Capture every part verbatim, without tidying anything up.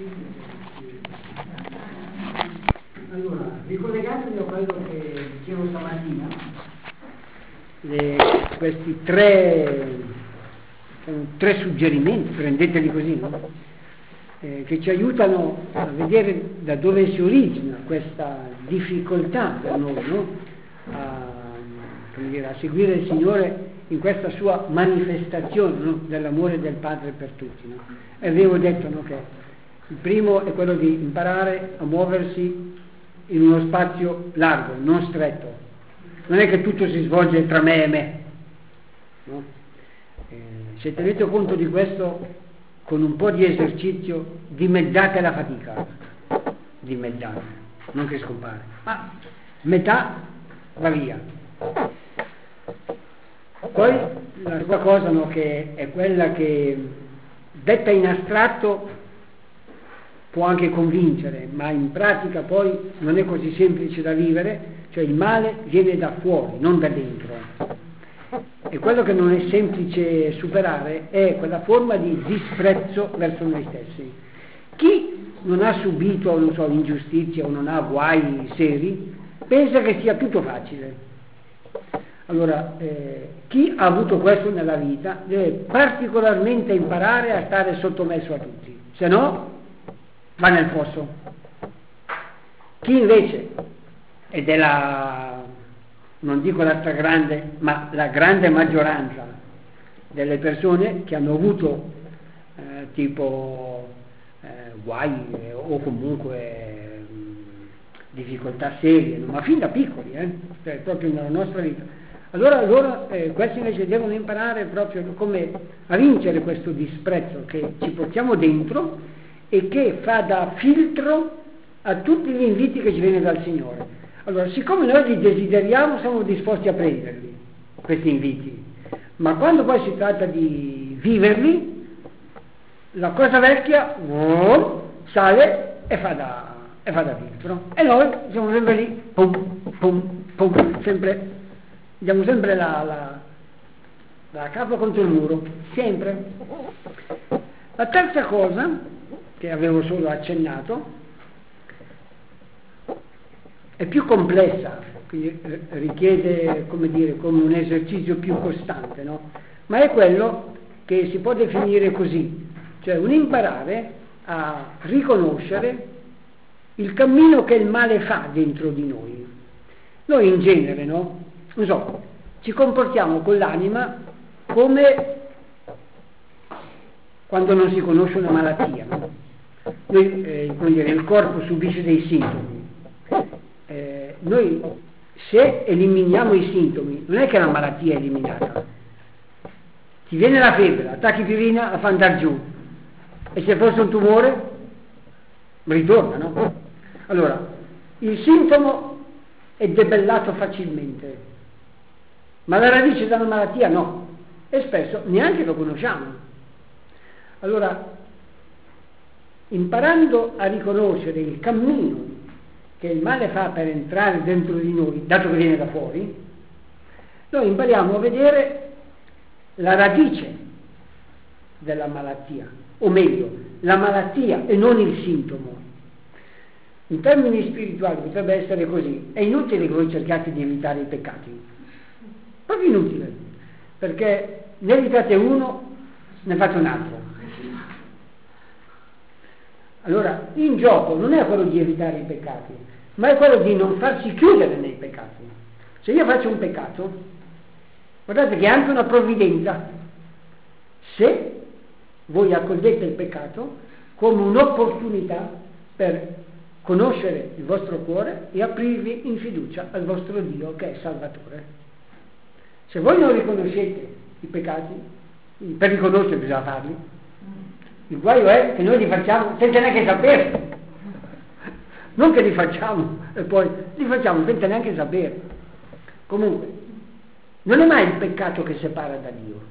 Allora, ricollegandomi a quello che dicevo stamattina, le, questi tre, tre suggerimenti, prendeteli così, no? eh, che ci aiutano a vedere da dove si origina questa difficoltà per noi, no? a, come dire, a seguire il Signore in questa sua manifestazione, no? dell'amore del Padre per tutti. No? E avevo detto, no, che il primo è quello di imparare a muoversi in uno spazio largo, non stretto. Non è che tutto si svolge tra me e me. No? Eh, se tenete conto di questo, con un po' di esercizio dimezzate la fatica. Dimezzate, non che scompare. Ma metà va via. Poi la seconda cosa, no, che è quella che detta in astratto può anche convincere, ma in pratica poi non è così semplice da vivere, cioè il male viene da fuori, non da dentro. E quello che non è semplice superare è quella forma di disprezzo verso noi stessi. Chi non ha subito, non so, ingiustizia o non ha guai seri, pensa che sia tutto facile. Allora, eh, chi ha avuto questo nella vita deve particolarmente imparare a stare sottomesso a tutti, se no va nel fosso. Chi invece, ed è la, non dico la stragrande, ma la grande maggioranza delle persone che hanno avuto eh, tipo eh, guai eh, o comunque mh, difficoltà serie, no? Ma fin da piccoli, eh? Cioè, proprio nella nostra vita. Allora loro, eh, questi invece devono imparare proprio come a vincere questo disprezzo che ci portiamo dentro e che fa da filtro a tutti gli inviti che ci viene dal Signore. Allora, siccome noi li desideriamo, siamo disposti a prenderli, questi inviti, ma quando poi si tratta di viverli, la cosa vecchia oh, sale e fa da, e fa da filtro. E noi siamo sempre lì, pum, pum, pum, sempre, diamo sempre la, la, la capa contro il muro, sempre. La terza cosa che avevo solo accennato, è più complessa, quindi richiede, come dire, come un esercizio più costante, no? Ma è quello che si può definire così, cioè un imparare a riconoscere il cammino che il male fa dentro di noi. Noi in genere, no? Non so, ci comportiamo con l'anima come quando non si conosce una malattia, no? Noi, eh, come dire, il corpo subisce dei sintomi. Eh, noi se eliminiamo i sintomi, non è che la malattia è eliminata. Ti viene la febbre, attacchi pirina, la fa andare giù. E se fosse un tumore, ritorna, no? Allora, il sintomo è debellato facilmente, ma la radice della malattia no. E spesso neanche lo conosciamo. Allora, imparando a riconoscere il cammino che il male fa per entrare dentro di noi, dato che viene da fuori, noi impariamo a vedere la radice della malattia, o meglio, la malattia e non il sintomo. In termini spirituali potrebbe essere così: è inutile che voi cerchiate di evitare i peccati, proprio inutile, perché ne evitate uno, ne fate un altro. Allora, in gioco non è quello di evitare i peccati, ma è quello di non farsi chiudere nei peccati. Se io faccio un peccato, guardate che è anche una provvidenza, se voi accogliete il peccato come un'opportunità per conoscere il vostro cuore e aprirvi in fiducia al vostro Dio che è Salvatore. Se voi non riconoscete i peccati, per riconoscere bisogna farli. Il guaio è che noi li facciamo senza neanche sapere, non che li facciamo e poi li facciamo senza neanche sapere. Comunque, non è mai il peccato che separa da Dio.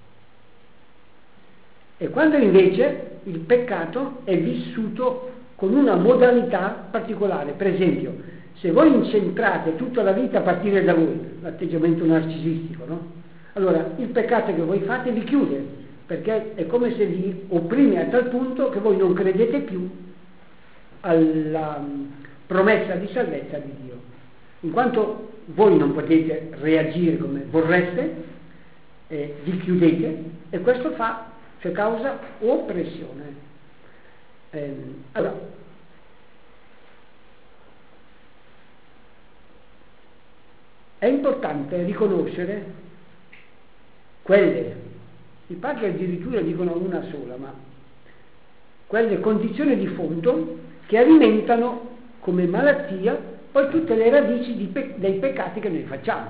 E quando invece il peccato è vissuto con una modalità particolare, per esempio, se voi incentrate tutta la vita a partire da voi, l'atteggiamento narcisistico, no? Allora il peccato che voi fate vi chiude, perché è come se vi opprime a tal punto che voi non credete più alla promessa di salvezza di Dio, in quanto voi non potete reagire come vorreste, eh, vi chiudete, e questo fa, cioè causa oppressione. Eh, allora, è importante riconoscere quelle, i padri addirittura dicono una sola, ma quelle condizioni di fondo che alimentano come malattia poi tutte le radici di pe- dei peccati che noi facciamo.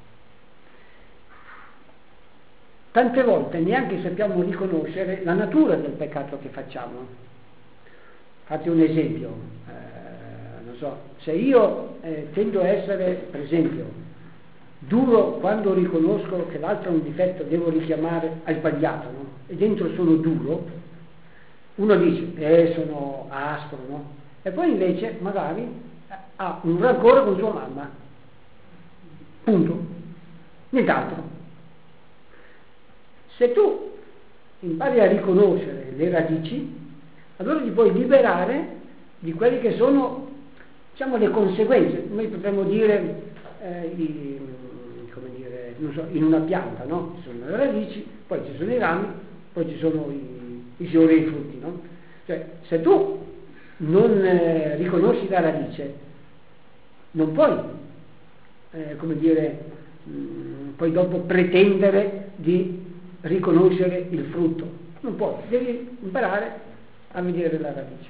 Tante volte neanche sappiamo riconoscere la natura del peccato che facciamo. Fate un esempio, eh, non so, se io eh, tendo a essere, per esempio, duro quando riconosco che l'altro ha un difetto, devo richiamare, ha sbagliato, no? E dentro sono duro, uno dice, eh, sono aspro, no? E poi invece magari ha un rancore con sua mamma, punto, nient'altro. Se tu impari a riconoscere le radici, allora ti puoi liberare di quelle che sono, diciamo, le conseguenze. Noi potremmo dire, eh, i, come dire, non so, in una pianta, no? Ci sono le radici, poi ci sono i rami, poi ci sono i, i fiori e i frutti, no? Cioè, se tu non eh, riconosci la radice, non puoi, eh, come dire, mh, poi dopo pretendere di riconoscere il frutto. Non puoi, devi imparare a vedere la radice.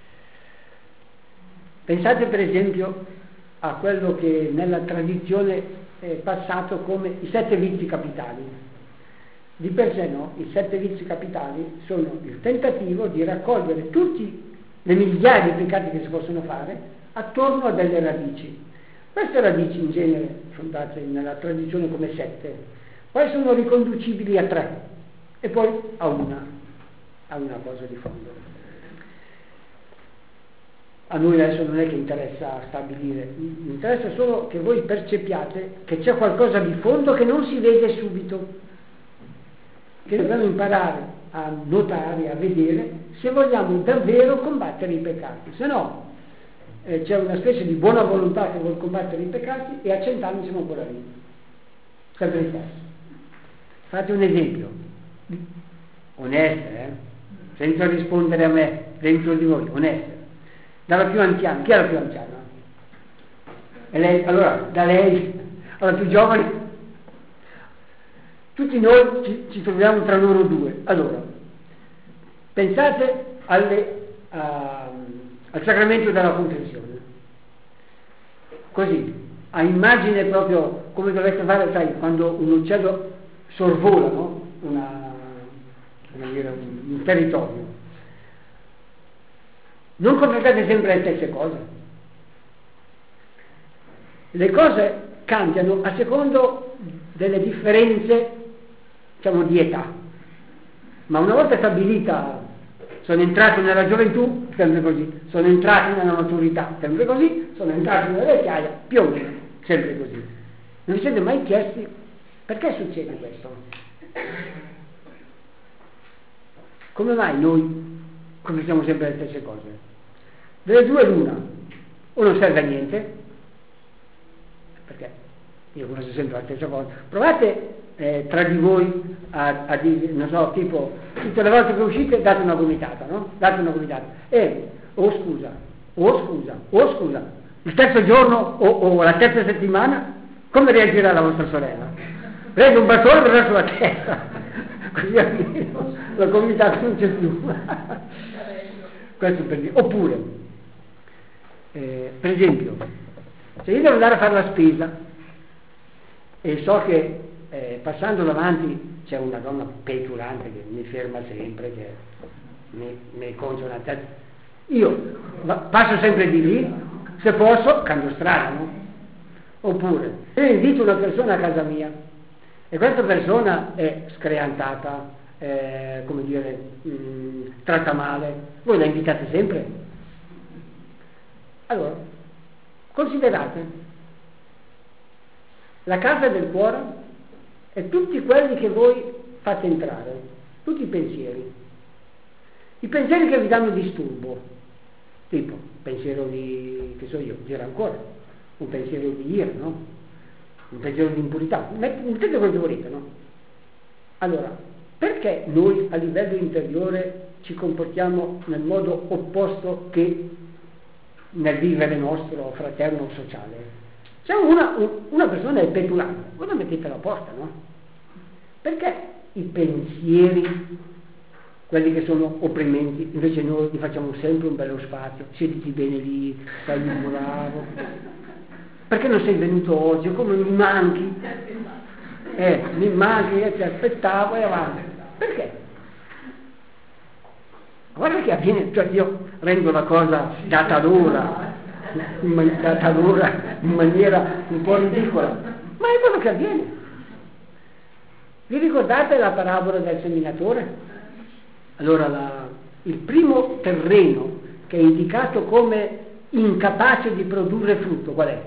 Pensate per esempio a quello che nella tradizione è passato come i sette vizi capitali. Di per sé no, i sette vizi capitali sono il tentativo di raccogliere tutti le migliaia di peccati che si possono fare attorno a delle radici. Queste radici in genere sono date nella tradizione come sette, poi sono riconducibili a tre e poi a una, a una cosa di fondo. A noi adesso non è che interessa stabilire, mi interessa solo che voi percepiate che c'è qualcosa di fondo che non si vede subito, che dobbiamo imparare a notare, a vedere, se vogliamo davvero combattere i peccati. Se no eh, c'è una specie di buona volontà che vuole combattere i peccati e a cent'anni siamo ancora lì, sempre il stesso. Fate un esempio, oneste, eh? Senza rispondere a me, dentro di voi, oneste. Dalla più anziana, chi è la più anziana? E lei, allora, da lei alla più giovane, tutti noi ci, ci troviamo tra loro due. Allora, pensate alle, uh, al sacramento della confessione, così, a immagine proprio come dovete fare, sai, quando un uccello sorvola, no? Una, come dire, un, un territorio. Non completate sempre le stesse cose. Le cose cambiano a secondo delle differenze, diciamo, di età. Ma una volta stabilita, sono entrato nella gioventù, sempre così, sono entrato nella maturità, sempre così, sono entrato nella vecchiaia, più o meno, sempre così. Non vi siete mai chiesti perché succede questo? Come mai noi confessiamo sempre le stesse cose? Delle due l'una, o non serve a niente, perché io conosco sempre la stessa cosa. Provate eh, tra di voi a, a dire, non so, tipo, tutte le volte che uscite date una gomitata, no? Date una gomitata. E, oh scusa, oh scusa, oh scusa, il terzo giorno o, o la terza settimana, come reagirà la vostra sorella? Prende un bastone e verrà sulla testa, così almeno la gomitata non c'è più. Questo per dire. Oppure, Eh, per esempio, se io devo andare a fare la spesa e so che eh, passando davanti c'è una donna petulante che mi ferma sempre, che mi, mi concia una testa, io va, passo sempre di lì, se posso cambio strada, no? Oppure se invito una persona a casa mia e questa persona è screantata, eh, come dire, mh, tratta male, voi la invitate sempre? Allora, considerate la casa del cuore e tutti quelli che voi fate entrare. tutti i pensieri. I pensieri che vi danno disturbo, tipo pensiero di, che so io, di rancore, un pensiero di ira, no? Un pensiero di impurità, mettete quello che volete, no? Allora, perché noi a livello interiore ci comportiamo nel modo opposto che nel vivere nostro fraterno sociale? Se una, una persona è petulante, voi la mettete alla posta, no? Perché i pensieri, quelli che sono opprimenti, invece noi gli facciamo sempre un bello spazio, siediti bene lì, stai bravo, perché non sei venuto oggi? Come mi manchi? Eh, mi manchi, io ti aspettavo e avanti. Perché? Guarda che avviene, cioè io rendo la cosa da talora, da talora in maniera un po' ridicola, ma è quello che avviene. Vi ricordate la parabola del seminatore? Allora la, il primo terreno che è indicato come incapace di produrre frutto, qual è?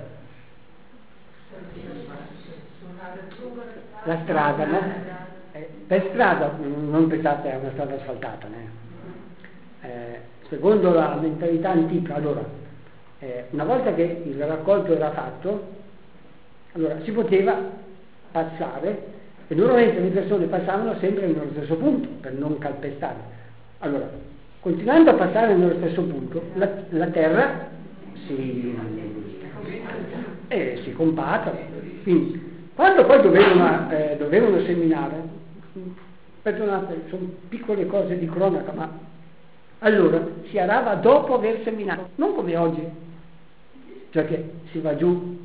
La strada, no? Eh, per strada, non pensate a una strada asfaltata, né? Eh, secondo la mentalità antica, allora, eh, una volta che il raccolto era fatto, allora si poteva passare e normalmente le persone passavano sempre nello stesso punto per non calpestare. Allora, continuando a passare nello stesso punto, la, la terra si, eh, si compatta. Quindi, quando poi dovevano, eh, dovevano seminare, perdonate, sono piccole cose di cronaca, ma allora si arava dopo aver seminato, non come oggi, cioè che si va giù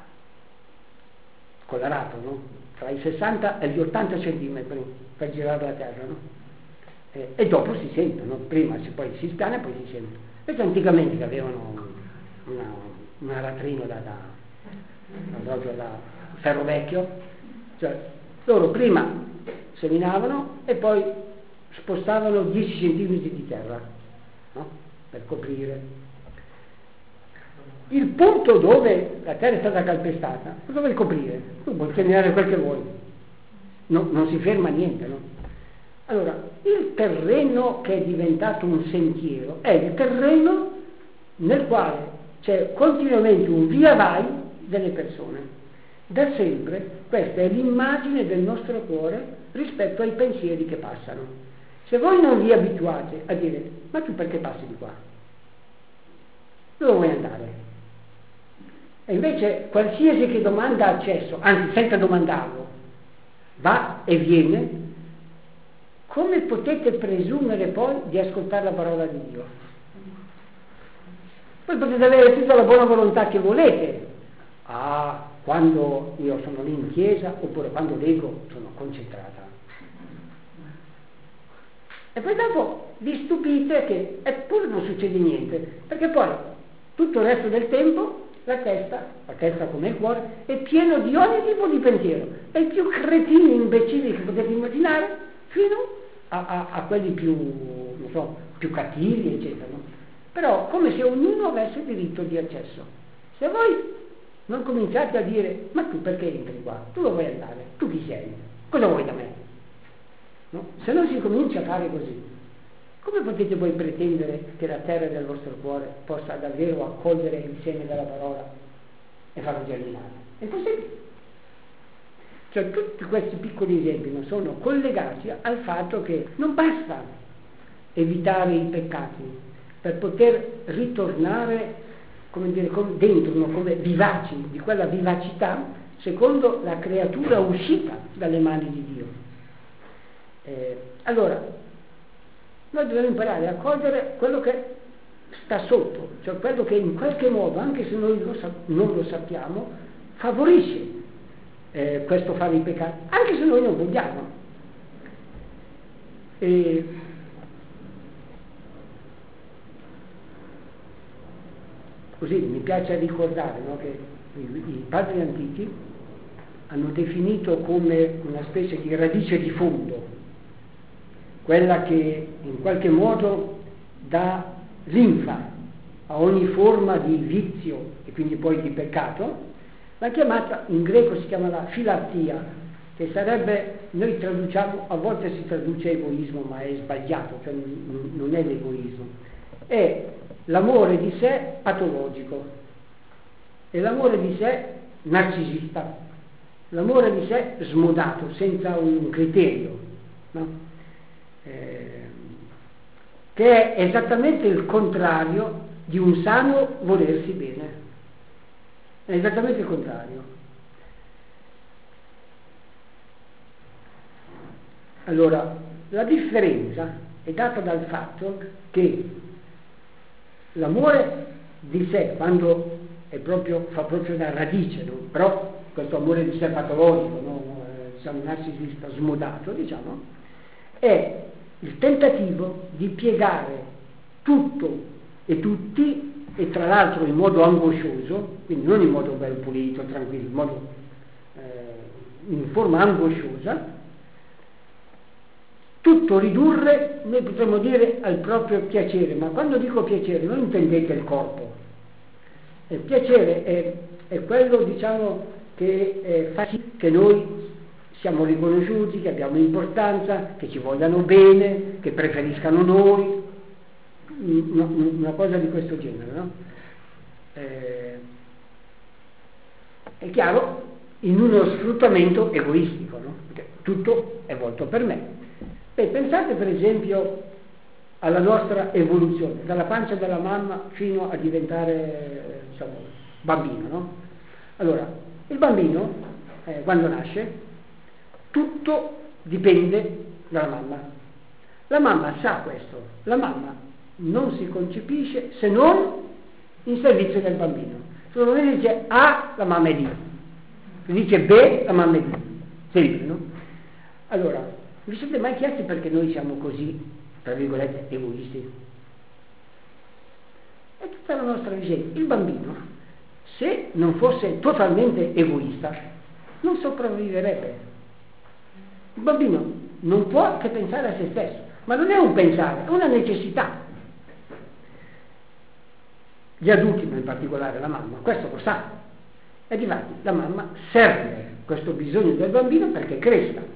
con l'arato, no? Tra i sessanta e gli ottanta centimetri per girare la terra, no? E, e dopo si sente, no? Prima si, poi si spiana e poi si sente. Perché anticamente che avevano una, un aratrino da, da, proprio da ferro vecchio, cioè loro prima seminavano e poi spostavano dieci centimetri di terra, no? Per coprire. Il punto dove la terra è stata calpestata, cosa vuoi coprire? Tu puoi seminare quel che vuoi, no, non si ferma niente, no? Allora, il terreno che è diventato un sentiero è il terreno nel quale c'è continuamente un via vai delle persone. Da sempre questa è l'immagine del nostro cuore rispetto ai pensieri che passano. Se voi non vi abituate a dire, ma tu perché passi di qua? Dove vuoi andare? E invece qualsiasi che domanda accesso, anzi senza domandarlo, va e viene, come potete presumere poi di ascoltare la parola di Dio? Voi potete avere tutta la buona volontà che volete, ah, quando io sono lì in chiesa, oppure quando leggo sono concentrata. E poi dopo vi stupite che eppure non succede niente, perché poi tutto il resto del tempo la testa, la testa come il cuore, è pieno di ogni tipo di pensiero, dai più cretini, imbecilli che potete immaginare, fino a, a, a quelli più, non so, più cattivi, eccetera. No? Però come se ognuno avesse diritto di accesso. Se voi non cominciate a dire, ma tu perché entri qua? Tu dove vuoi andare? Tu chi sei? Cosa vuoi da me? No? Se non si comincia a fare così, come potete voi pretendere che la terra del vostro cuore possa davvero accogliere il seme della parola e farlo germinare? È impossibile. Cioè tutti questi piccoli esempi non sono collegati al fatto che non basta evitare i peccati per poter ritornare, come dire, come dentro, no? Come vivaci, di quella vivacità secondo la creatura uscita dalle mani di Dio. Eh, allora, noi dobbiamo imparare a cogliere quello che sta sotto, cioè quello che in qualche modo, anche se noi lo sa- non lo sappiamo, favorisce eh, questo fare i peccati, anche se noi non vogliamo. E così mi piace ricordare, no, che i, i padri antichi hanno definito come una specie di radice di fondo quella che in qualche modo dà linfa a ogni forma di vizio e quindi poi di peccato, l'ha chiamata, in greco si chiama la filatia, che sarebbe, noi traduciamo, a volte si traduce egoismo, ma è sbagliato, cioè non, non è l'egoismo, è l'amore di sé patologico, è l'amore di sé narcisista, l'amore di sé smodato, senza un criterio, no? eh, che è esattamente il contrario di un sano volersi bene, è esattamente il contrario. Allora, la differenza è data dal fatto che l'amore di sé, quando è proprio, fa proprio da radice, no? Però questo amore di sé patologico, no? eh, diciamo narcisista smodato, diciamo, è il tentativo di piegare tutto e tutti, e tra l'altro in modo angoscioso, quindi non in modo ben pulito, tranquillo, in modo eh, in forma angosciosa, tutto ridurre, noi potremmo dire, al proprio piacere, ma quando dico piacere non intendete il corpo. Il piacere è, è quello, diciamo, che eh, fa sì che noi siamo riconosciuti, che abbiamo importanza, che ci vogliano bene, che preferiscano noi, una, una cosa di questo genere, no? Eh, è chiaro, in uno sfruttamento egoistico, no? Perché tutto è volto per me. Beh, pensate per esempio alla nostra evoluzione, dalla pancia della mamma fino a diventare, diciamo, bambino, no? Allora, il bambino, eh, quando nasce, tutto dipende dalla mamma. La mamma sa questo, la mamma non si concepisce se non in servizio del bambino. Se uno dice A, la mamma è D, se dice B, la mamma è D, sempre, no? Allora, vi siete mai chiesti perché noi siamo così, tra virgolette, egoisti? È tutta la nostra vicenda. Il bambino, se non fosse totalmente egoista, non sopravviverebbe. Il bambino non può che pensare a se stesso, ma non è un pensare, è una necessità. Gli adulti, ma in particolare la mamma, questo lo sa. E difatti la mamma serve questo bisogno del bambino perché cresca.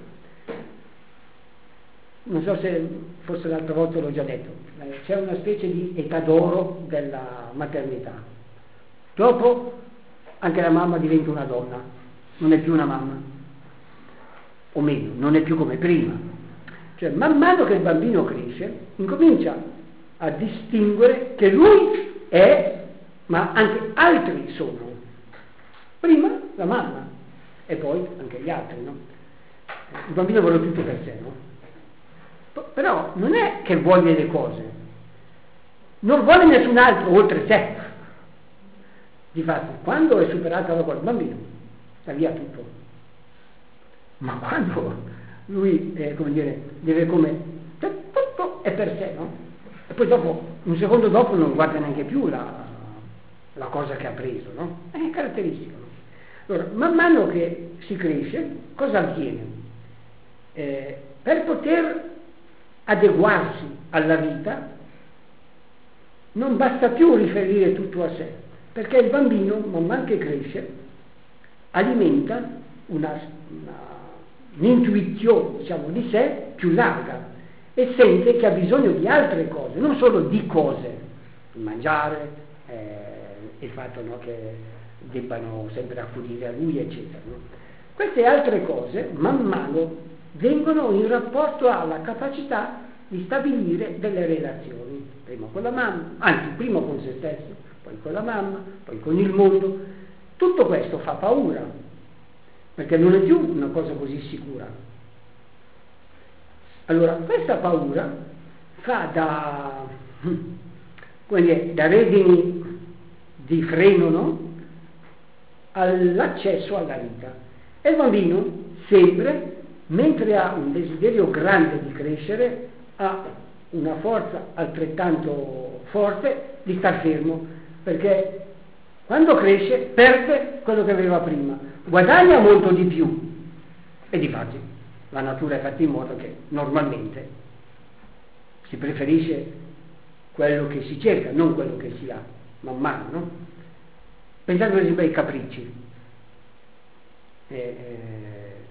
Non so se forse l'altra volta l'ho già detto, eh, c'è una specie di età d'oro della maternità. Dopo anche la mamma diventa una donna, non è più una mamma, o meno, non è più come prima. Cioè, man mano che il bambino cresce, incomincia a distinguere che lui è, ma anche altri sono. Prima la mamma e poi anche gli altri, no? Il bambino vuole tutto per sé, no? Però non è che vuole le cose, non vuole nessun altro oltre sé. Difatti, quando è superata la cosa, il bambino sta via tutto. Ma quando lui, eh, come dire, deve come, cioè, tutto è per sé, no? E poi dopo, un secondo dopo non guarda neanche più la, la cosa che ha preso, no? È caratteristico. Allora, man mano che si cresce, cosa avviene? Eh, per poter adeguarsi alla vita non basta più riferire tutto a sé, perché il bambino man mano che cresce alimenta una, una, un'intuizione, diciamo, di sé più larga e sente che ha bisogno di altre cose, non solo di cose, il mangiare, eh, il fatto, no, che debbano sempre accudire a lui, eccetera, no? Queste altre cose man mano vengono in rapporto alla capacità di stabilire delle relazioni, prima con la mamma, anzi prima con se stesso, poi con la mamma, poi con il mondo. Tutto questo fa paura, perché non è più una cosa così sicura. Allora, questa paura fa da, come dire, da redini di freno, no? All'accesso alla vita. E il bambino sempre, mentre ha un desiderio grande di crescere, ha una forza altrettanto forte di star fermo, perché quando cresce perde quello che aveva prima, guadagna molto di più, e difatti la natura è fatta in modo che normalmente si preferisce quello che si cerca, non quello che si ha, man mano, no? Pensate per esempio ai capricci. Eh, eh,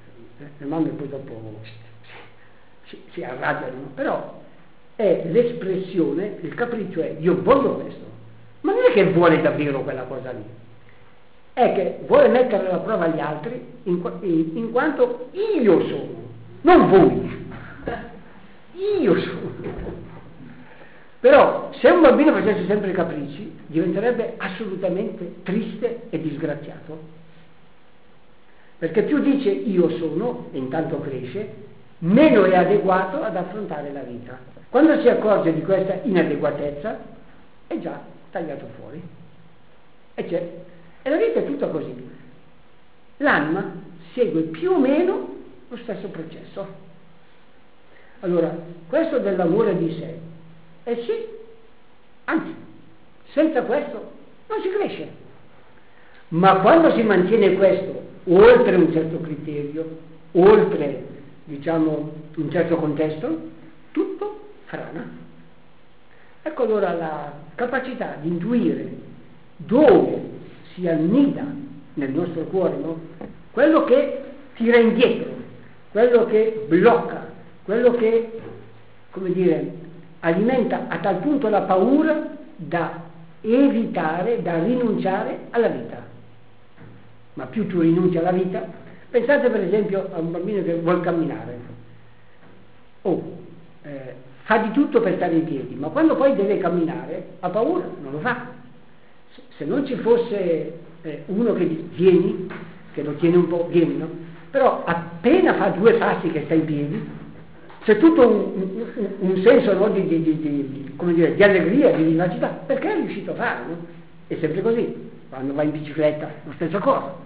le mamme poi dopo si, si, si arrabbiano, però è l'espressione, il capriccio è io voglio questo, ma non è che vuole davvero quella cosa lì, è che vuole mettere alla prova gli altri in, in, in quanto io sono, non voi, io sono. Però se un bambino facesse sempre i capricci diventerebbe assolutamente triste e disgraziato, perché più dice io sono e intanto cresce, meno è adeguato ad affrontare la vita. Quando si accorge di questa inadeguatezza è già tagliato fuori e c'è. E la vita è tutta così. L'anima segue più o meno lo stesso processo. Allora, questo dell'amore di sé, eh sì, anzi, senza questo non si cresce. Ma quando si mantiene questo oltre un certo criterio, oltre, diciamo, un certo contesto, tutto frana. Ecco allora la capacità di intuire dove si annida nel nostro cuore, no? Quello che tira indietro, quello che blocca, quello che, come dire, alimenta a tal punto la paura da evitare, da rinunciare alla vita. Ma più tu rinunci alla vita, pensate per esempio a un bambino che vuole camminare, o eh, fa di tutto per stare in piedi, ma quando poi deve camminare ha paura, non lo fa. Se non ci fosse eh, uno che dice vieni, che lo tiene un po', vieni, no? Però appena fa due passi che sta in piedi, c'è tutto un, un, un senso, no, di, di, di, di, come dire, di allegria, di vivacità, perché è riuscito a farlo, no? È sempre così, quando va in bicicletta, la stessa cosa.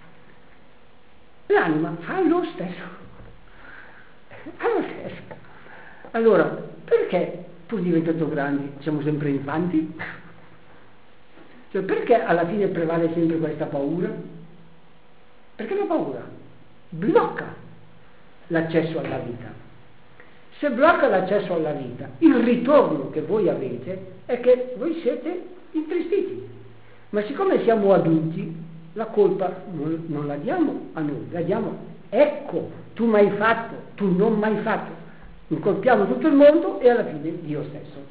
L'anima fa lo stesso, fa lo stesso. Allora, perché pur diventando grandi siamo sempre infanti? Cioè, perché alla fine prevale sempre questa paura? Perché la paura blocca l'accesso alla vita. Se blocca l'accesso alla vita, il ritorno che voi avete è che voi siete intristiti. Ma siccome siamo adulti, la colpa non, non la diamo a noi, la diamo, ecco, tu mi hai fatto, tu non mi hai fatto. Incolpiamo tutto il mondo e alla fine Dio stesso.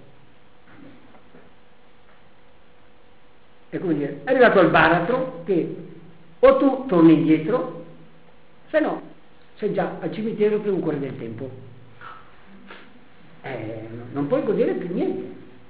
È come dire, è arrivato al baratro che o tu torni indietro, se no sei già al cimitero per un cuore del tempo. Eh, non puoi godere più niente.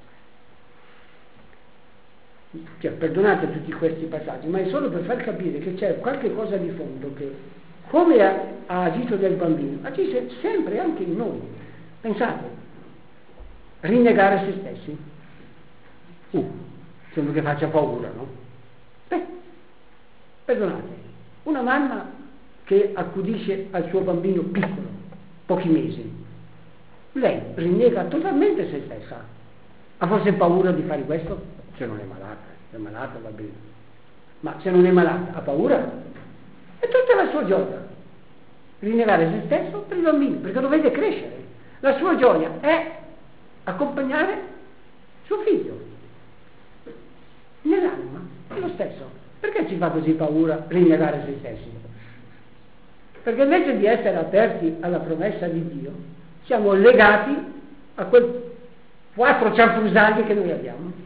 Cioè, perdonate tutti questi passaggi, ma è solo per far capire che c'è qualche cosa di fondo che, come ha, ha agito nel bambino, agisce sempre anche in noi. Pensate, rinnegare se stessi. Uh, sembra che faccia paura, no? Beh, perdonate, una mamma che accudisce al suo bambino piccolo, pochi mesi, lei rinnega totalmente se stessa. Ha forse paura di fare questo? Se non è malata, se è malata va bene. Ma se non è malata, ha paura? È tutta la sua gioia. Rinnegare se stesso per il bambino, perché lo vede crescere. La sua gioia è accompagnare suo figlio. Nell'anima è lo stesso. Perché ci fa così paura rinnegare se stessi? Perché invece di essere aperti alla promessa di Dio, siamo legati a quel quattro cianfrusaglie che noi abbiamo.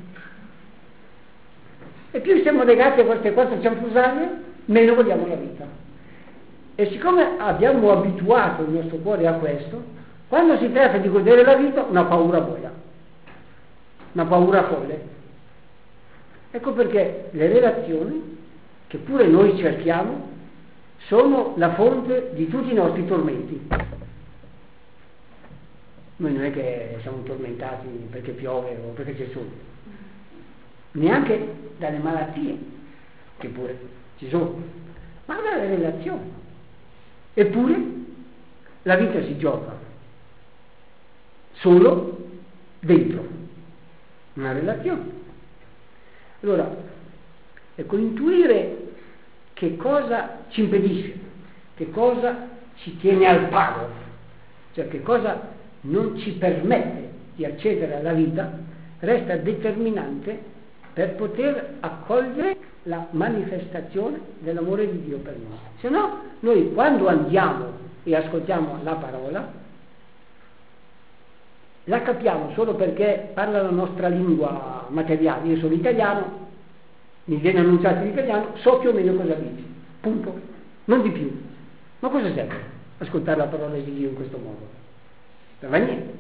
E più siamo legati a queste quattro cianfrusaglie, meno vogliamo la vita. E siccome abbiamo abituato il nostro cuore a questo, quando si tratta di godere la vita, una paura boia, una paura folle. Ecco perché le relazioni, che pure noi cerchiamo, sono la fonte di tutti i nostri tormenti. Noi non è che siamo tormentati perché piove o perché c'è sole, neanche dalle malattie, che pure ci sono, ma dalle relazioni. Eppure la vita si gioca solo dentro una relazione. Allora, ecco, intuire che cosa ci impedisce, che cosa ci tiene al palo, cioè che cosa non ci permette di accedere alla vita, resta determinante per poter accogliere la manifestazione dell'amore di Dio per noi. Se no, noi quando andiamo e ascoltiamo la parola, la capiamo solo perché parla la nostra lingua materiale. Io sono italiano, mi viene annunciato in italiano, so più o meno cosa dice, punto, non di più. Ma cosa serve ascoltare la parola di Dio in questo modo? Non va niente.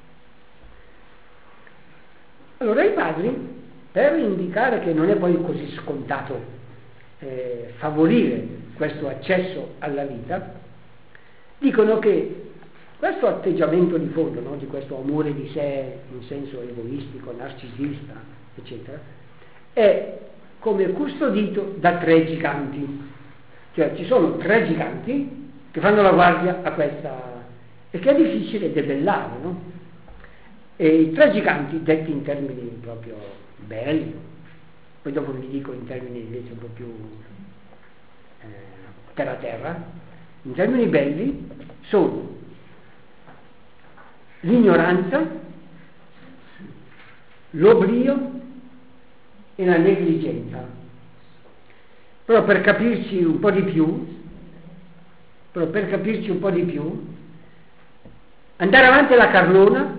Allora i padri, per indicare che non è poi così scontato eh, favorire questo accesso alla vita, dicono che questo atteggiamento di fondo, no, di questo amore di sé in senso egoistico, narcisista, eccetera, è come custodito da tre giganti. Cioè ci sono tre giganti che fanno la guardia a questa, e che è difficile debellare, no? E i tre giganti, detti in termini proprio belli, poi dopo vi dico in termini invece un po' più eh, terra terra, in termini belli sono l'ignoranza, l'oblio e la negligenza. Però per capirci un po' di più, però per capirci un po' di più, andare avanti alla carlona,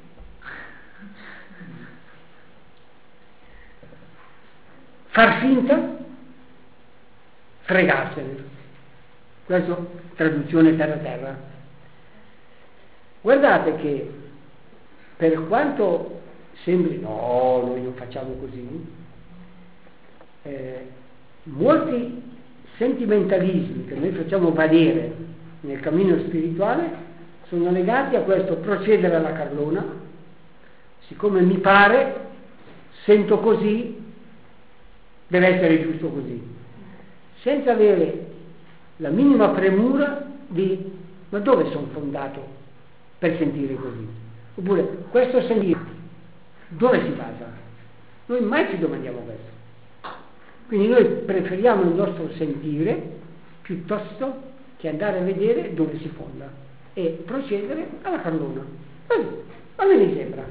far finta, fregarsene. Questa traduzione terra terra. Guardate che per quanto sembri no, noi non facciamo così, eh, molti sentimentalismi che noi facciamo valere nel cammino spirituale sono legati a questo procedere alla carlona. Siccome mi pare, sento così, deve essere giusto così, senza avere la minima premura di ma dove sono fondato per sentire così, oppure questo sentire dove si basa? Noi mai ci domandiamo questo. Quindi noi preferiamo il nostro sentire piuttosto che andare a vedere dove si fonda e procedere alla carlona. Così, a me mi sembra.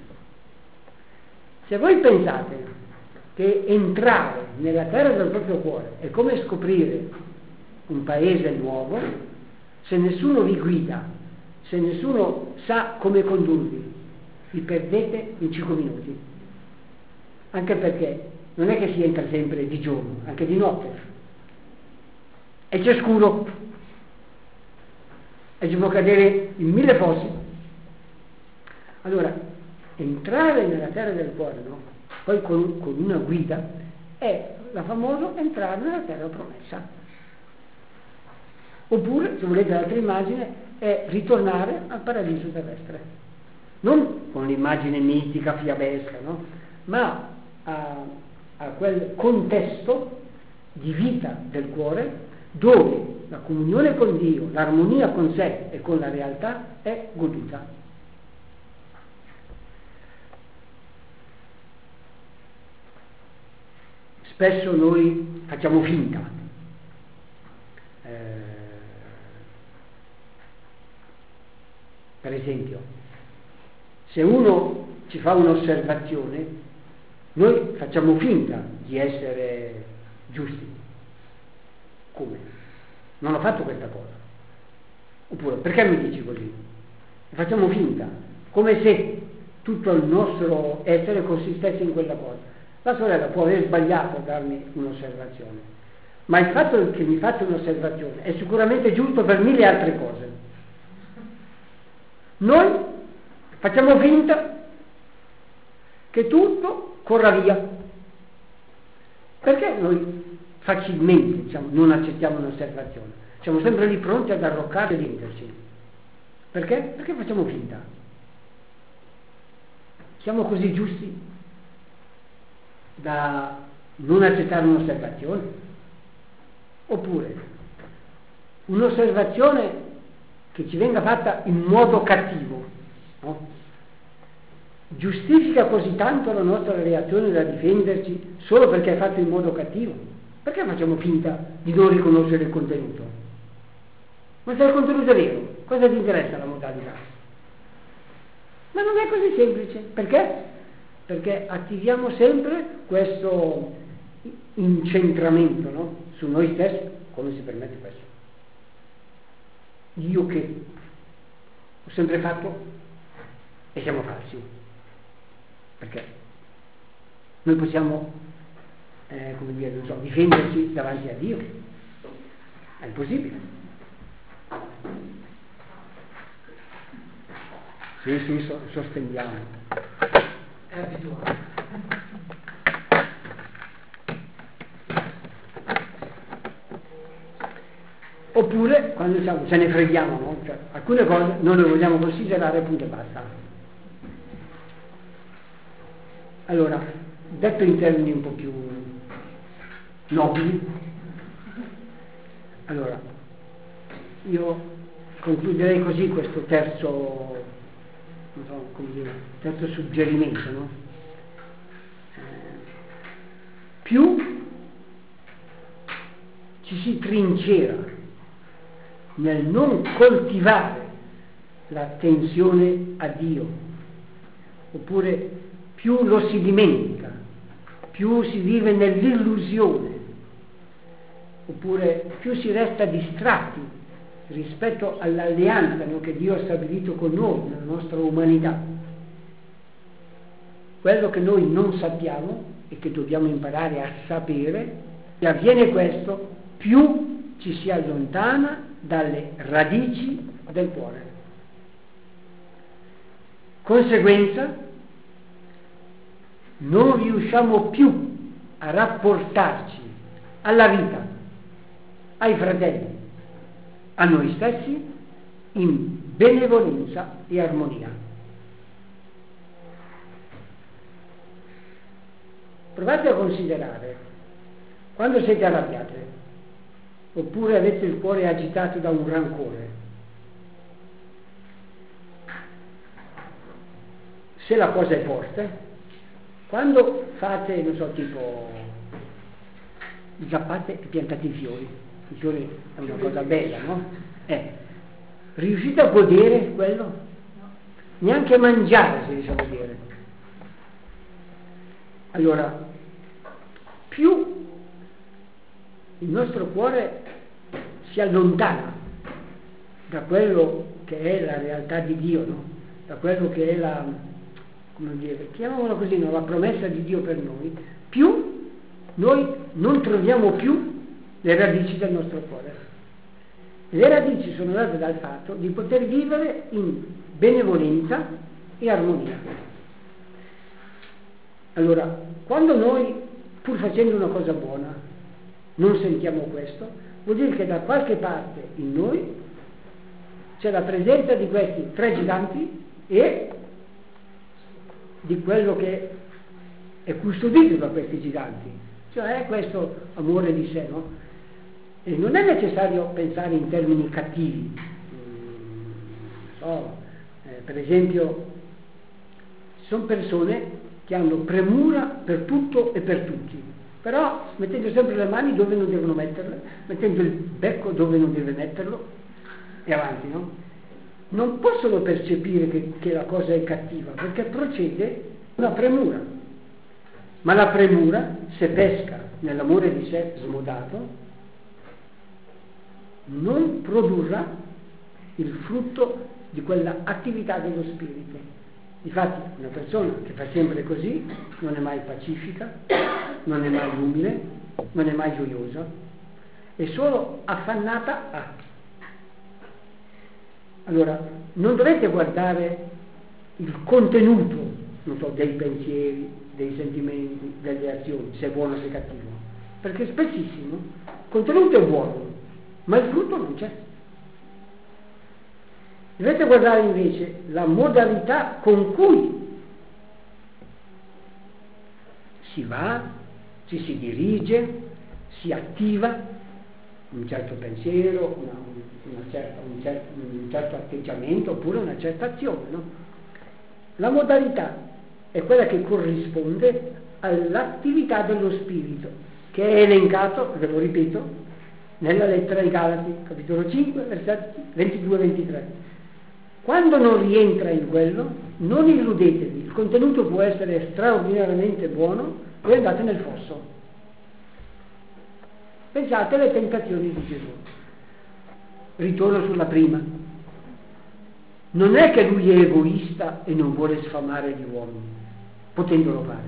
Se voi pensate che entrare nella terra del proprio cuore è come scoprire un paese nuovo, se nessuno vi guida, se nessuno sa come condurvi, vi perdete in cinque minuti. Anche perché non è che si entra sempre di giorno, anche di notte. E c'è scuro. E ci può cadere in mille fossi. Allora, entrare nella terra del cuore, no? Poi con, con una guida, è la famosa entrare nella terra promessa. Oppure, se volete l'altra immagine, è ritornare al paradiso terrestre. Non con l'immagine mitica, fiabesca, no? Ma a, a quel contesto di vita del cuore dove la comunione con Dio, l'armonia con sé e con la realtà è goduta. Spesso noi facciamo finta. Eh, per esempio, se uno ci fa un'osservazione, noi facciamo finta di essere giusti. Come? Non ho fatto questa cosa. Oppure, perché mi dici così? Facciamo finta, come se tutto il nostro essere consistesse in quella cosa. La sorella può aver sbagliato a darmi un'osservazione, ma il fatto che mi faccia un'osservazione è sicuramente giusto per mille altre cose. Noi facciamo finta che tutto corra via. Perché noi facilmente, diciamo, non accettiamo un'osservazione? Siamo sempre lì pronti ad arroccare e venderci. Perché? Perché facciamo finta. Siamo così giusti da non accettare un'osservazione? Oppure un'osservazione che ci venga fatta in modo cattivo, no? Giustifica così tanto la nostra reazione da difenderci solo perché è fatto in modo cattivo? Perché facciamo finta di non riconoscere il contenuto? Ma se il contenuto è vero, cosa ti interessa la modalità? Ma non è così semplice. Perché? Perché attiviamo sempre questo incentramento, no? Su noi stessi. Come si permette questo? io che ho sempre fatto e siamo falsi, perché noi possiamo eh, come dire, non so, difenderci davanti a Dio, è impossibile. Sì, sì, so, sospendiamo. È abituale. Oppure quando diciamo ce ne freghiamo, no? Cioè, alcune cose non le vogliamo considerare, punto e basta. Allora, detto in termini un po' più nobili, allora io concluderei così questo terzo, non so come dire, terzo suggerimento, no? Eh, più ci si trincera nel non coltivare l'attenzione a Dio, oppure più lo si dimentica, più si vive nell'illusione, oppure più si resta distratti rispetto all'alleanza, no, che Dio ha stabilito con noi nella nostra umanità. Quello che noi non sappiamo e che dobbiamo imparare a sapere, e avviene questo, più ci si allontana dalle radici del cuore. Conseguenza, non riusciamo più a rapportarci alla vita, ai fratelli, a noi stessi, in benevolenza e armonia. Provate a considerare, quando siete arrabbiate, oppure avete il cuore agitato da un rancore, se la cosa è forte, quando fate, non so, tipo zappate e piantate i fiori, i fiori è una cosa bella, no? Eh, riuscite a godere quello? Neanche mangiare si riesce a godere. Allora, più il nostro cuore si allontana da quello che è la realtà di Dio, no? Da quello che è la, come dire, chiamiamola così, no? La promessa di Dio per noi, più noi non troviamo più le radici del nostro cuore. Le radici sono date dal fatto di poter vivere in benevolenza e armonia. Allora, quando noi, pur facendo una cosa buona, non sentiamo questo, vuol dire che da qualche parte in noi c'è la presenza di questi tre giganti e di quello che è custodito da questi giganti, cioè questo amore di sé, no? E non è necessario pensare in termini cattivi. Mm, so, eh, per esempio, ci sono persone che hanno premura per tutto e per tutti, però mettendo sempre le mani dove non devono metterle, mettendo il becco dove non deve metterlo e avanti, no? Non possono percepire che, che la cosa è cattiva, perché procede una premura. Ma la premura, se pesca nell'amore di sé smodato, non produrrà il frutto di quella attività dello spirito. Difatti, una persona che fa sempre così non è mai pacifica, non è mai umile, non è mai gioiosa, è solo affannata a. Allora, non dovete guardare il contenuto, non so, dei pensieri, dei sentimenti, delle azioni, se è buono o se è cattivo, perché spessissimo il contenuto è buono, ma il frutto non c'è. Dovete guardare invece la modalità con cui si va, ci si dirige, si attiva un certo pensiero, una, una certa, un, certo, un certo atteggiamento oppure una certa azione, no? La modalità è quella che corrisponde all'attività dello spirito, che è elencato, ve lo ripeto, nella lettera ai Galati, capitolo cinque, versetti ventidue ventitré. Quando non rientra in quello, non illudetevi, il contenuto può essere straordinariamente buono, voi andate nel fosso. Pensate alle tentazioni di Gesù. ritorno sulla prima. Non è che lui è egoista e non vuole sfamare gli uomini, potendolo fare.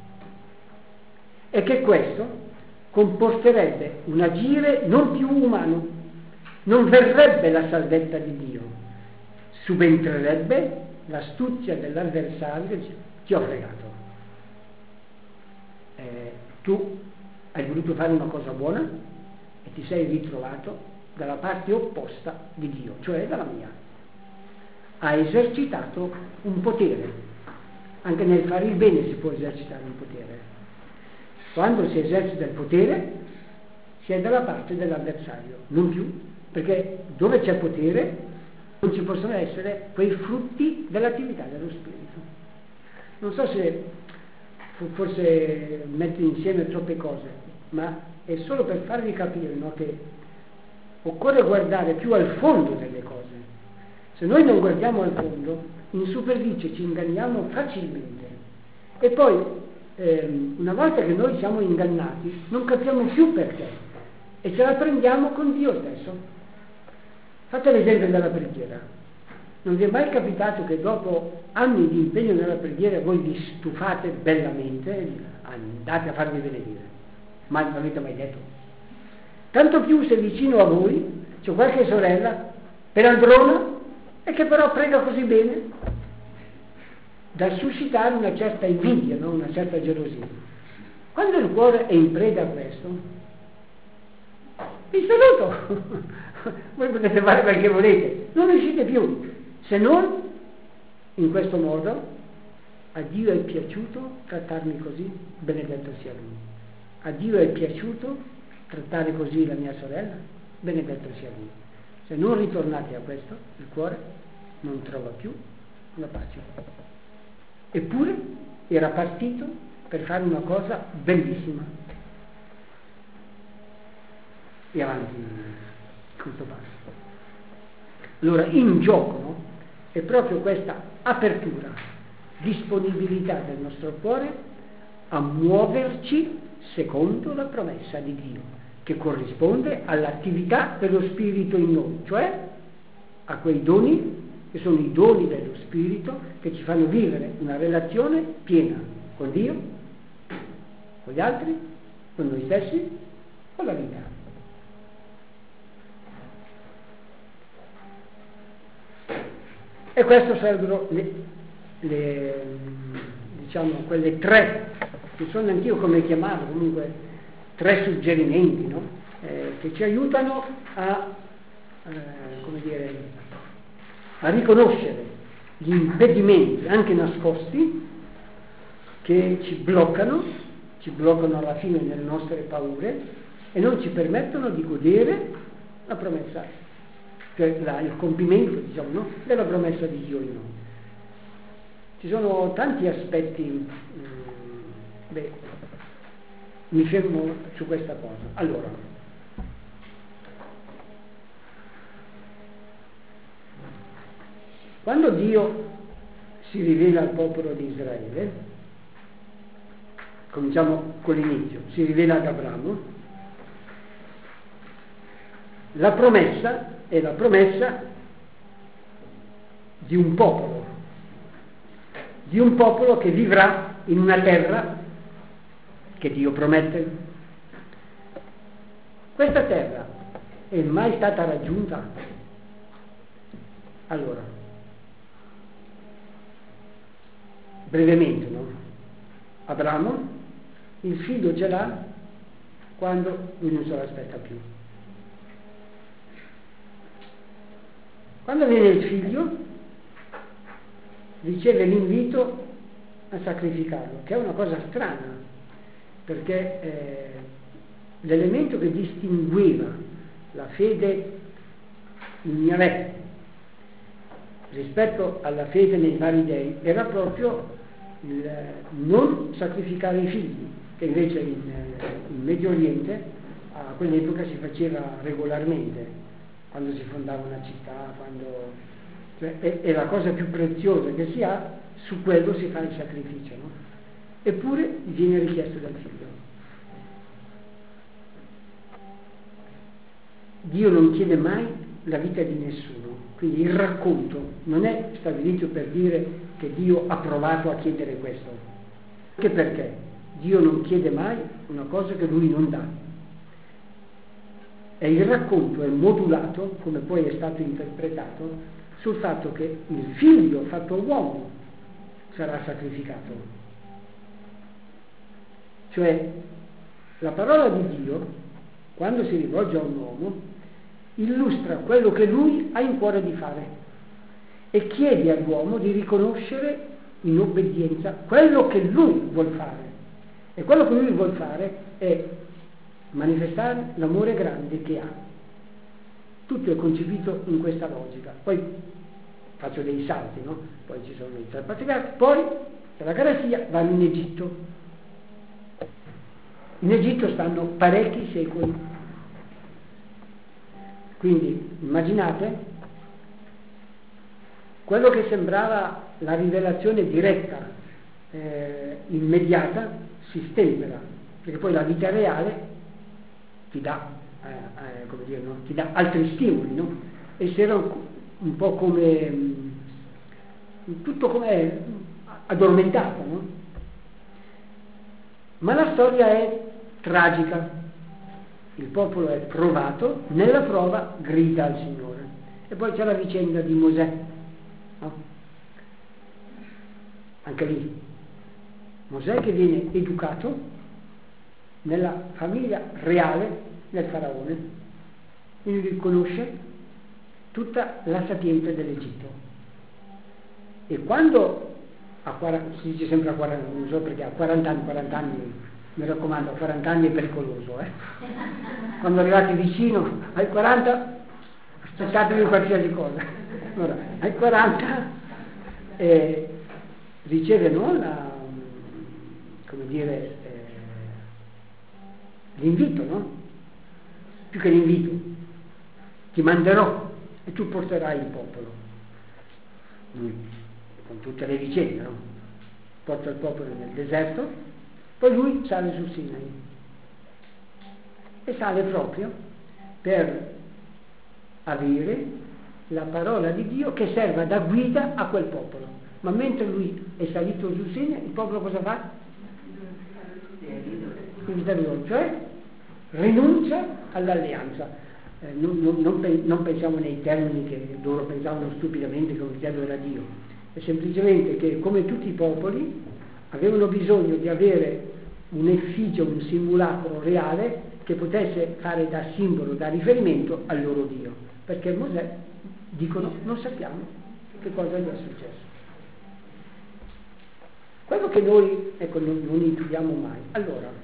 È che questo comporterebbe un agire non più umano, non verrebbe la salvezza di Dio, subentrerebbe l'astuzia dell'avversario che dice: ti ho fregato. Eh, tu hai voluto fare una cosa buona e ti sei ritrovato dalla parte opposta di Dio, cioè dalla mia. Hai esercitato un potere. Anche nel fare il bene si può esercitare un potere. Quando si esercita il potere si è dalla parte dell'avversario, non più, perché dove c'è potere non ci possono essere quei frutti dell'attività dello spirito. Non so se forse metto insieme troppe cose, ma è solo per farvi capire, no, che occorre guardare più al fondo delle cose. Se noi non guardiamo al fondo, in superficie ci inganniamo facilmente e poi ehm, una volta che noi siamo ingannati non capiamo più perché e ce la prendiamo con Dio stesso. Fate l'esempio della preghiera. Non vi è mai capitato che dopo anni di impegno nella preghiera voi vi stufate bellamente e dite: andate a farvi benedire? Ma non l'avete mai detto. Tanto più se vicino a voi c'è qualche sorella perandrona e che però prega così bene da suscitare una certa invidia, no? Una certa gelosia. Quando il cuore è in preda a questo, vi saluto. Voi potete fare quel che volete, non riuscite più, se non in questo modo. A Dio è piaciuto trattarmi così, benedetto sia Lui. A Dio è piaciuto trattare così la mia sorella, benedetto sia Lui. Se non ritornate a questo, il cuore non trova più la pace. Eppure era partito per fare una cosa bellissima. E avanti questo passo. Allora, in gioco, no, è proprio questa apertura, disponibilità del nostro cuore a muoverci secondo la promessa di Dio, che corrisponde all'attività dello Spirito in noi, cioè a quei doni che sono i doni dello Spirito che ci fanno vivere una relazione piena con Dio, con gli altri, con noi stessi, con la vita. E questo servono le, le, diciamo, quelle tre, che sono anch'io come chiamarlo, comunque tre suggerimenti, no? eh, che ci aiutano a, eh, come dire, a riconoscere gli impedimenti, anche nascosti, che ci bloccano, ci bloccano alla fine nelle nostre paure e non ci permettono di godere la promessa, cioè la, il compimento, diciamo, no? della promessa di Dio in noi. Ci sono tanti aspetti, mh, beh, mi fermo su questa cosa. Allora, quando Dio si rivela al popolo di Israele, cominciamo con l'inizio, si rivela ad Abramo, la promessa è la promessa di un popolo, di un popolo che vivrà in una terra che Dio promette. Questa terra è mai stata raggiunta? Allora, brevemente, no? Abramo il figlio ce l'ha quando lui non se l'aspetta più. Quando viene il figlio, riceve l'invito a sacrificarlo, che è una cosa strana, perché eh, l'elemento che distingueva la fede in Yahweh rispetto alla fede nei vari dei era proprio il non sacrificare i figli, che invece in, in Medio Oriente a quell'epoca si faceva regolarmente, quando si fondava una città, quando, cioè, è, è la cosa più preziosa che si ha, su quello si fa il sacrificio, no? Eppure viene richiesto dal figlio. Dio non chiede mai la vita di nessuno. Quindi il racconto non è stabilito per dire che Dio ha provato a chiedere questo, anche perché Dio non chiede mai una cosa che Lui non dà. E il racconto è modulato, come poi è stato interpretato, sul fatto che il figlio fatto uomo sarà sacrificato. Cioè, la parola di Dio, quando si rivolge a un uomo, illustra quello che lui ha in cuore di fare e chiede all'uomo di riconoscere in obbedienza quello che lui vuol fare. E quello che lui vuol fare è manifestare l'amore grande che ha. Tutto è concepito in questa logica. Poi faccio dei salti, no? Poi ci sono i tre patriarchi, poi dalla galassia vanno in Egitto. In Egitto stanno parecchi secoli. Quindi immaginate quello che sembrava la rivelazione diretta, eh, immediata, si stempera, perché poi la vita reale ti dà, eh, eh, come dire, no? Ti dà altri stimoli, no? E si era un, un po' come mh, tutto come addormentato, no? Ma la storia è tragica. Il popolo è provato, nella prova grida al Signore. E poi c'è la vicenda di Mosè, no? Anche lì Mosè che viene educato nella famiglia reale del faraone, quindi riconosce tutta la sapienza dell'Egitto. E quando a quaranta, si dice sempre a quaranta, non so perché a quaranta anni, quaranta anni, mi raccomando, a quaranta anni è pericoloso, eh? Quando arrivate vicino ai quaranta, aspettatevi qualsiasi cosa. Allora, ai quaranta eh, riceve, no, la, come dire, eh, l'invito, no? Più che l'invito, ti manderò e tu porterai il popolo. Lui, con tutte le vicende, no? Porta il popolo nel deserto, poi lui sale sul Sinai e sale proprio per avere la parola di Dio che serva da guida a quel popolo. Ma mentre lui è salito sul Sinai, il popolo cosa fa? Cioè rinuncia all'alleanza. Eh, non, non, non, non pensiamo nei termini che loro pensavano stupidamente che un cristiano era Dio, è semplicemente che come tutti i popoli avevano bisogno di avere un'effigie, un simulacro reale che potesse fare da simbolo, da riferimento al loro Dio, perché Mosè dicono non sappiamo che cosa gli è successo. Quello che noi, ecco, non, non intuiamo mai. Allora,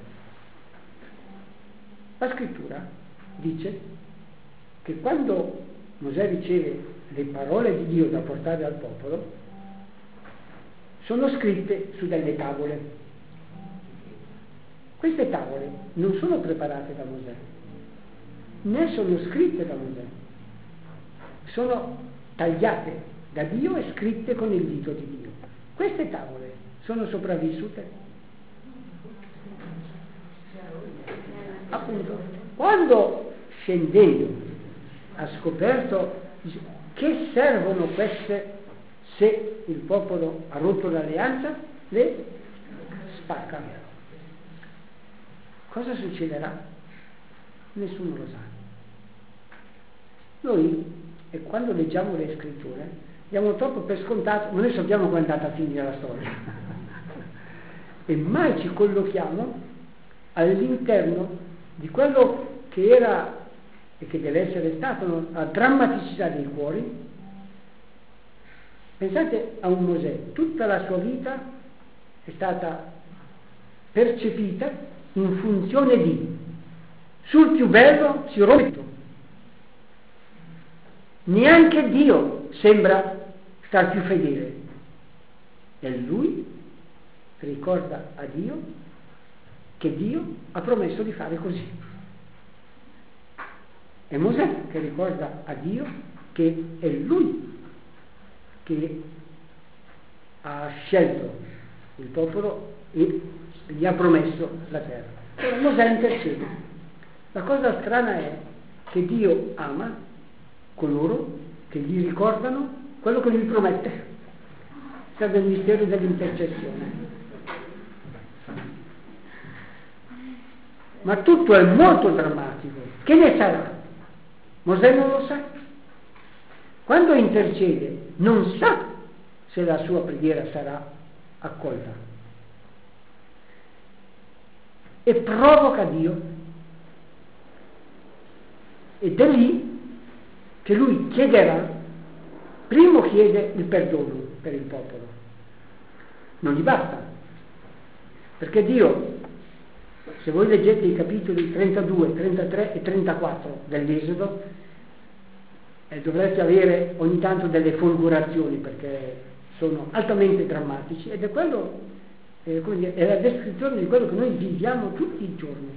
la scrittura dice che quando Mosè riceve le parole di Dio da portare al popolo, sono scritte su delle tavole. Queste tavole non sono preparate da Mosè, né sono scritte da Mosè, sono tagliate da Dio e scritte con il dito di Dio. Queste tavole sono sopravvissute. Appunto, quando scendendo ha scoperto che servono queste se il popolo ha rotto l'alleanza, le spacca. Cosa succederà? Nessuno lo sa. Noi, e quando leggiamo le scritture, diamo troppo per scontato, ma noi sappiamo come è andata a finire la storia. E mai ci collochiamo all'interno di quello che era e che deve essere stato la drammaticità dei cuori. Pensate a un Mosè, tutta la sua vita è stata percepita in funzione di sul più bello si rompe. Neanche Dio sembra star più fedele e lui ricorda a Dio che Dio ha promesso di fare così. È Mosè che ricorda a Dio che è lui che ha scelto il popolo e gli ha promesso la terra. Ora Mosè intercede. La cosa strana è che Dio ama coloro che gli ricordano quello che lui promette. Serve il mistero dell'intercessione. Ma tutto è molto drammatico. Che ne sarà? Mosè non lo sa. Quando intercede non sa se la sua preghiera sarà accolta. E provoca Dio. Ed è lì che lui chiederà, primo chiede il perdono per il popolo. Non gli basta. Perché Dio, se voi leggete i capitoli trentadue, trentatré e trentaquattro dell'Esodo, eh, dovreste avere ogni tanto delle folgorazioni perché sono altamente drammatici ed è quello, eh, come dire, è la descrizione di quello che noi viviamo tutti i giorni.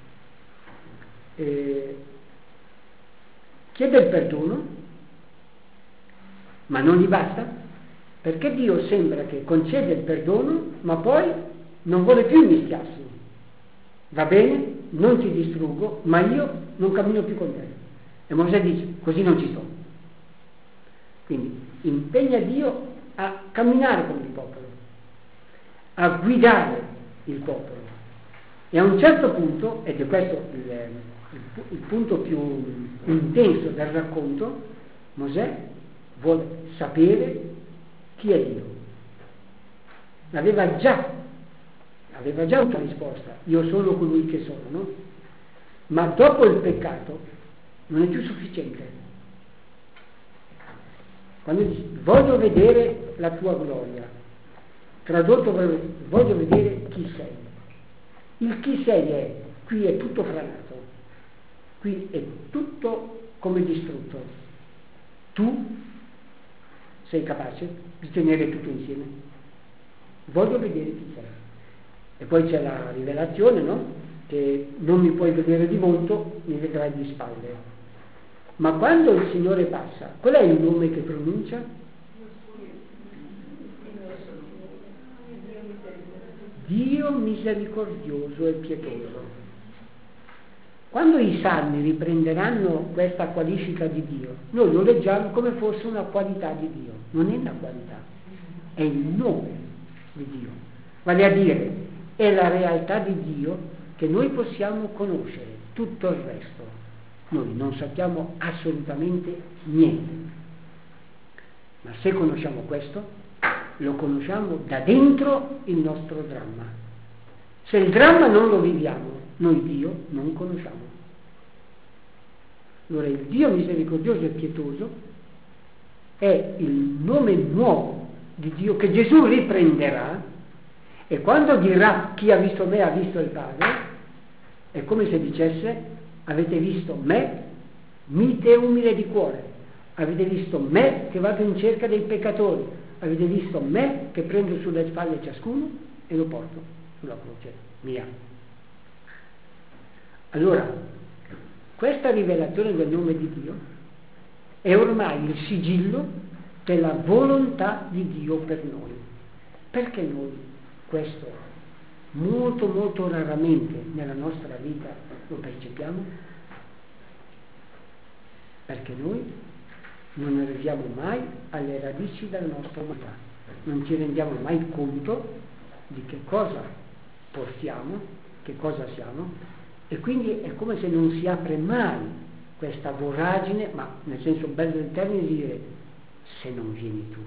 Eh, chiede il perdono, ma non gli basta, perché Dio sembra che concede il perdono, ma poi non vuole più mischiarsi. Va bene, non ti distruggo, ma io non cammino più con te. E Mosè dice, così non ci sto. Quindi impegna Dio a camminare con il popolo, a guidare il popolo. E a un certo punto, ed è questo il, il, il punto più intenso del racconto, Mosè vuole sapere chi è Dio. L'aveva già aveva già una risposta, io sono colui che sono, no? Ma dopo il peccato non è più sufficiente. Quando dice voglio vedere la tua gloria, tradotto voglio vedere chi sei. Il chi sei è, qui è tutto franato, qui è tutto come distrutto. Tu sei capace di tenere tutto insieme. Voglio vedere chi sei. E poi c'è la rivelazione, no? Che non mi puoi vedere di volto, mi vedrai di spalle. Ma quando il Signore passa, qual è il nome che pronuncia? Dio misericordioso e pietoso. Quando i salmi riprenderanno questa qualifica di Dio, noi lo leggiamo come fosse una qualità di Dio. Non è una qualità, è il nome di Dio. Vale a dire, è la realtà di Dio che noi possiamo conoscere. Tutto il resto noi non sappiamo assolutamente niente. Ma se conosciamo questo, lo conosciamo da dentro il nostro dramma. Se il dramma non lo viviamo, noi Dio non conosciamo. Allora il Dio misericordioso e pietoso è il nome nuovo di Dio che Gesù riprenderà. E quando dirà chi ha visto me ha visto il Padre, è come se dicesse avete visto me, mite e umile di cuore, avete visto me che vado in cerca dei peccatori, avete visto me che prendo sulle spalle ciascuno e lo porto sulla croce mia. Allora, questa rivelazione del nome di Dio è ormai il sigillo della volontà di Dio per noi. Perché noi questo molto molto raramente nella nostra vita lo percepiamo? Perché noi non arriviamo mai alle radici della nostra umanità, non ci rendiamo mai conto di che cosa portiamo, che cosa siamo, e quindi è come se non si apre mai questa voragine, ma nel senso bello del termine, di dire se non vieni tu,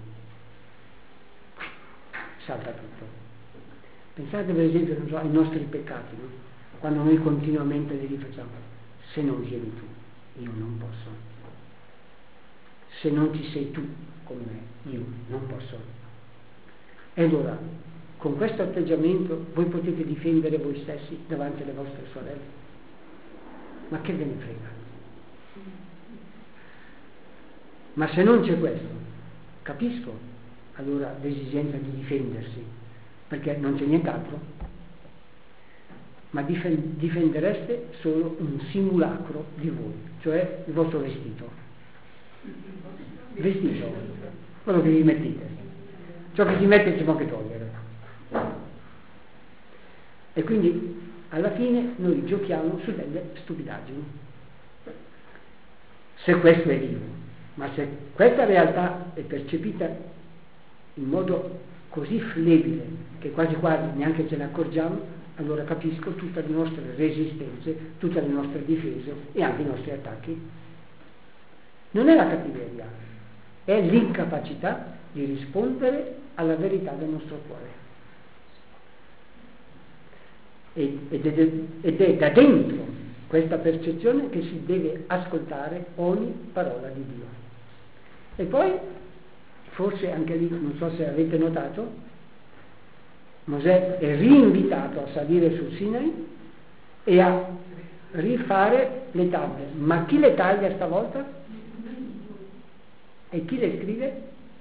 salta tutto. Pensate per esempio non so, ai nostri peccati, no? Quando noi continuamente li rifacciamo. Se non vieni tu, io non posso. Se non ci sei tu con me, io non posso. E allora, con questo atteggiamento voi potete difendere voi stessi davanti alle vostre sorelle. Ma che ve ne frega? Ma se non c'è questo, capisco allora l'esigenza di difendersi, perché non c'è nient'altro, ma difendereste solo un simulacro di voi, cioè il vostro vestito. Vestito, quello che vi mettete. Ciò che si mette si può anche togliere. E quindi alla fine noi giochiamo su delle stupidaggini. Se questo è Dio. Ma se questa realtà è percepita in modo così flebile che quasi quasi neanche ce ne accorgiamo, allora capisco tutte le nostre resistenze, tutte le nostre difese e anche i nostri attacchi. Non è la cattiveria, è l'incapacità di rispondere alla verità del nostro cuore. Ed è, ed è da dentro questa percezione che si deve ascoltare ogni parola di Dio. E poi, forse anche lì, non so se avete notato, Mosè è rinvitato a salire sul Sinai e a rifare le tavole. Ma chi le taglia stavolta? E chi le scrive?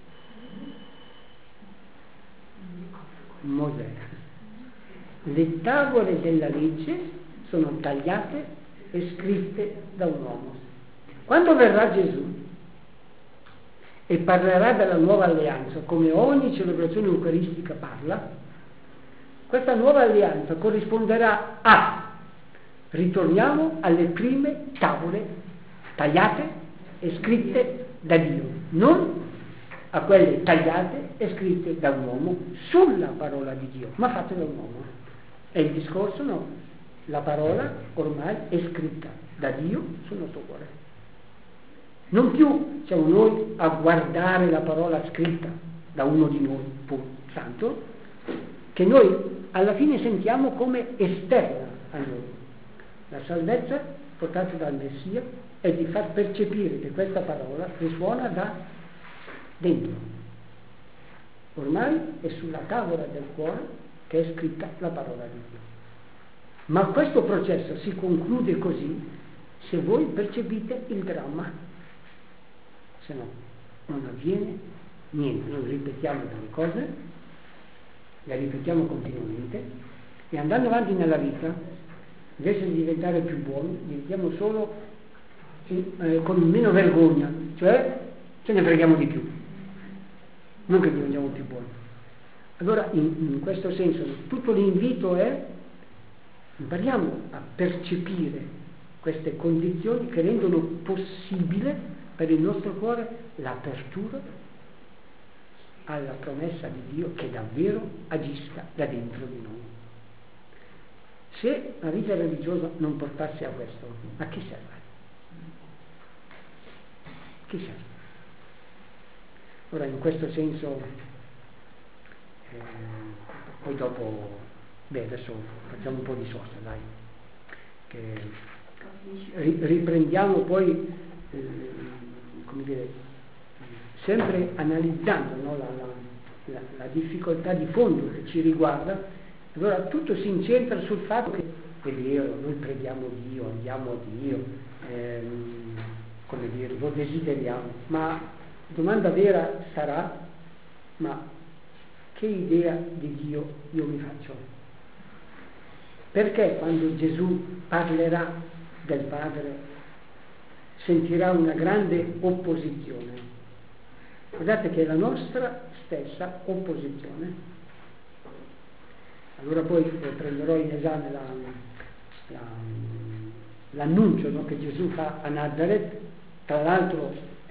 Mosè. Le tavole della legge sono tagliate e scritte da un uomo. Quando verrà Gesù e parlerà della nuova alleanza, come ogni celebrazione eucaristica parla, questa nuova alleanza corrisponderà a ritorniamo alle prime tavole tagliate e scritte da Dio, non a quelle tagliate e scritte da un uomo sulla parola di Dio, ma fatte da un uomo. E il discorso no, la parola ormai è scritta da Dio sul nostro cuore. Non più siamo noi a guardare la parola scritta da uno di noi, pur santo, che noi alla fine sentiamo come esterna a noi. La salvezza portata dal Messia è di far percepire che questa parola risuona da dentro. Ormai è sulla tavola del cuore che è scritta la parola di Dio. Ma questo processo si conclude così se voi percepite il dramma, se no non avviene niente. Noi ripetiamo delle cose, le ripetiamo continuamente e andando avanti nella vita, invece di diventare più buoni, diventiamo solo eh, con meno vergogna, cioè ce ne freghiamo di più, non che diventiamo più buoni. Allora in, in questo senso tutto l'invito è impariamo a percepire queste condizioni che rendono possibile per il nostro cuore l'apertura alla promessa di Dio che davvero agisca da dentro di noi. Se la vita religiosa non portasse a questo, a chi serve? Chi serve? Ora in questo senso eh, poi dopo beh adesso facciamo un po' di sosta, dai, che riprendiamo poi eh, come dire, sempre analizzando, no, la, la, la, la difficoltà di fondo che ci riguarda. Allora tutto si incentra sul fatto che è vero, noi preghiamo Dio, andiamo a Dio, ehm, come dire, lo desideriamo, ma la domanda vera sarà, ma che idea di Dio io mi faccio? Perché quando Gesù parlerà del Padre sentirà una grande opposizione? Guardate che è la nostra stessa opposizione. Allora poi prenderò in esame la, la, l'annuncio, no, che Gesù fa a Nazareth, tra l'altro eh,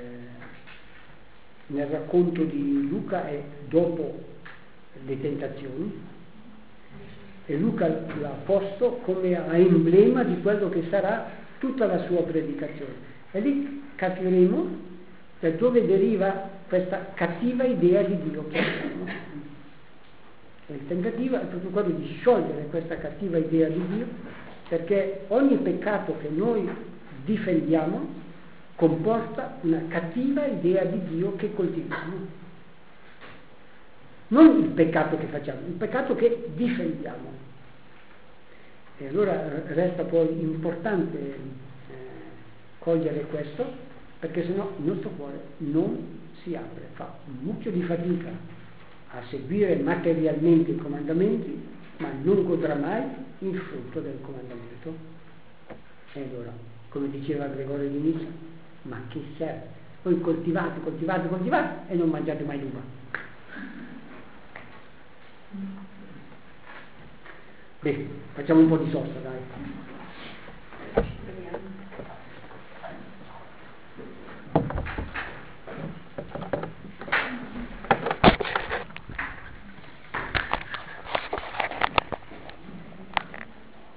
nel racconto di Luca è dopo le tentazioni, e Luca l'ha posto come a emblema di quello che sarà tutta la sua predicazione. E lì capiremo da dove deriva questa cattiva idea di Dio che abbiamo. Il tentativo è proprio quello di sciogliere questa cattiva idea di Dio, perché ogni peccato che noi difendiamo comporta una cattiva idea di Dio che coltiviamo. Non il peccato che facciamo, il peccato che difendiamo. E allora resta poi importante eh, cogliere questo, perché sennò il nostro cuore non si apre, fa un mucchio di fatica a seguire materialmente i comandamenti, ma non godrà mai il frutto del comandamento. E allora, come diceva Gregorio di Nizza, ma che serve? Voi coltivate, coltivate, coltivate e non mangiate mai l'uva. Beh, facciamo un po' di sosta, dai.